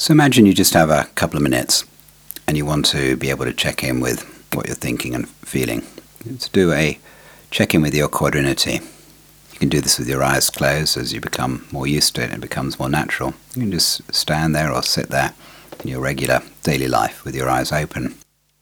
So imagine you just have a couple of minutes and you want to be able to check in with what you're thinking and feeling. To do a check-in with your quadrinity. You can do this with your eyes closed. As you become more used to it, it becomes more natural. You can just stand there or sit there in your regular daily life with your eyes open.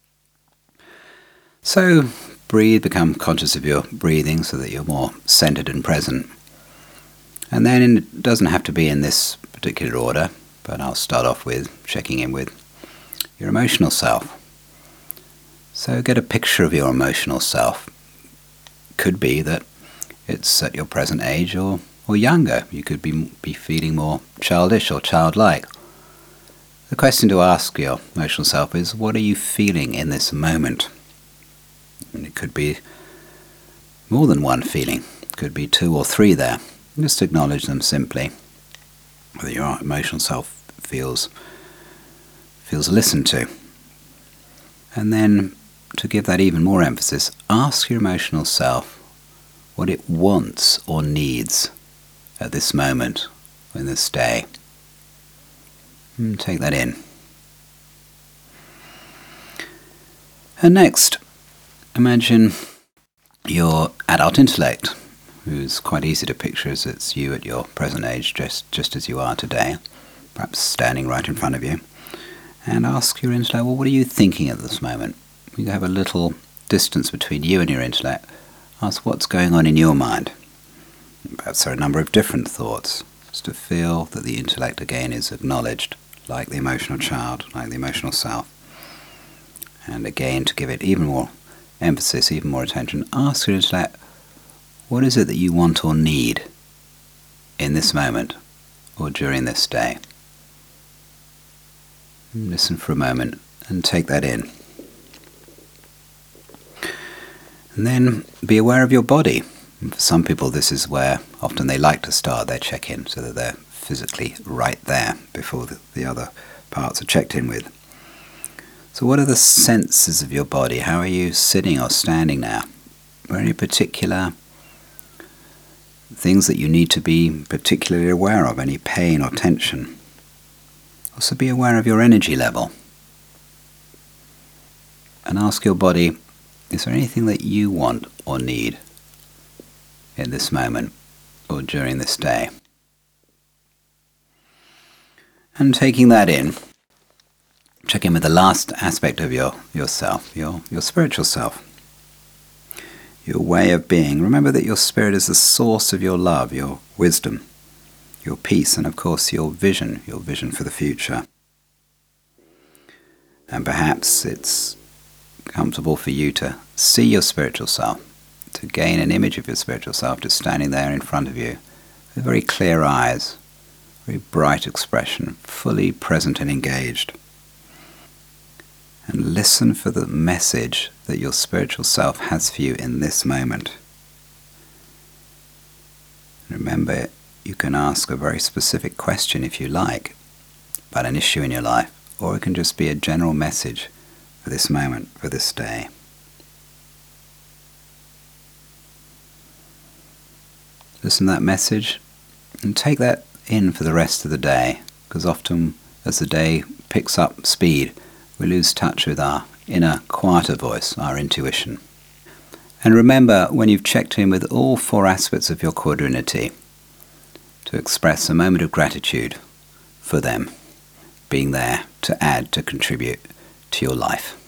So breathe, become conscious of your breathing so that you're more centered and present. And then it doesn't have to be in this particular order, but I'll start off with checking in with your emotional self. So get a picture of your emotional self. Could be that it's at your present age or younger. You could be feeling more childish or childlike. The question to ask your emotional self is, what are you feeling in this moment? And it could be more than one feeling. It could be 2 or 3 there. Just acknowledge them simply. Whether your emotional self feels listened to. And then, to give that even more emphasis, ask your emotional self what it wants or needs at this moment, in this day. And take that in. And next, imagine your adult intellect, who's quite easy to picture as it's you at your present age, just as you are today, perhaps standing right in front of you. And ask your intellect, well, what are you thinking at this moment? You have a little distance between you and your intellect. Ask what's going on in your mind. Perhaps there are a number of different thoughts, just to feel that the intellect again is acknowledged, like the emotional child, like the emotional self. And again, to give it even more emphasis, even more attention, ask your intellect, what is it that you want or need in this moment or during this day? Listen for a moment and take that in. And then be aware of your body. For some people, this is where often they like to start their check-in, so that they're physically right there before the other parts are checked in with. So what are the senses of your body? How are you sitting or standing now? Are there any particular things that you need to be particularly aware of? Any pain or tension? Also be aware of your energy level. And ask your body, is there anything that you want or need in this moment or during this day? And taking that in, check in with the last aspect of yourself, your spiritual self, your way of being. Remember that your spirit is the source of your love, your wisdom, your peace, and of course your vision for the future. And perhaps it's comfortable for you to see your spiritual self, to gain an image of your spiritual self just standing there in front of you with very clear eyes, very bright expression, fully present and engaged. And listen for the message that your spiritual self has for you in this moment. Remember, you can ask a very specific question if you like about an issue in your life, or it can just be a general message for this moment, for this day. Listen to that message and take that in for the rest of the day, because often as the day picks up speed, we lose touch with our inner, quieter voice, our intuition. And remember, when you've checked in with all 4 aspects of your quadrinity, to express a moment of gratitude for them being there to add, to contribute to your life.